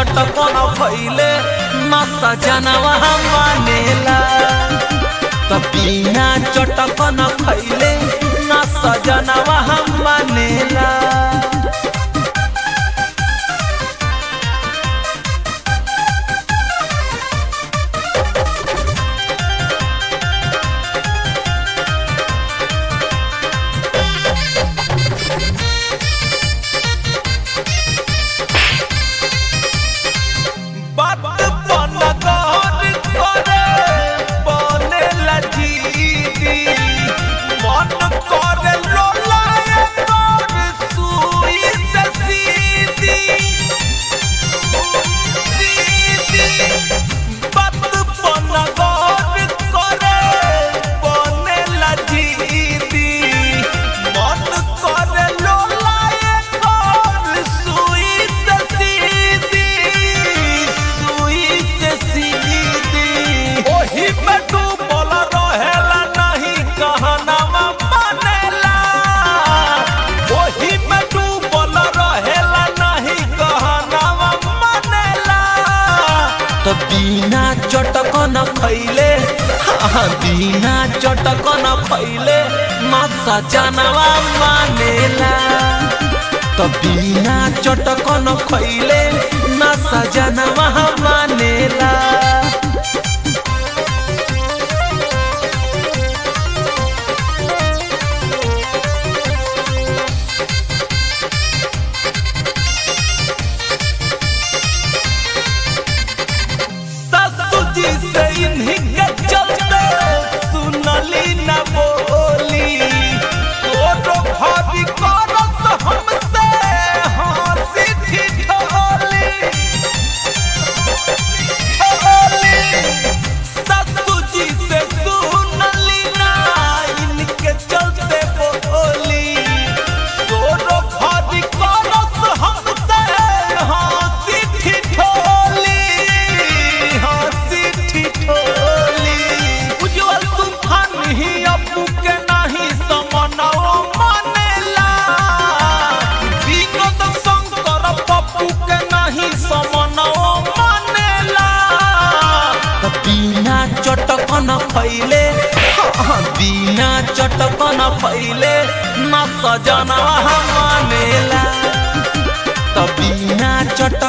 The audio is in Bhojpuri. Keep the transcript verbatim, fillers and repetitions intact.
चटकन खइले ना सजनवा मानेला। त बिना चटकन खइले ना सजनवा मानेला। तो बिना चटकन खइले हाँ बिना चटकन खइले ना सजनवा मानेला। तो बिना चटकन खइले ना सजनवा मानेला। चटकन खइले हाँ बिना चटकन खइले ना सजनवा मानेला। तो बिना चटकन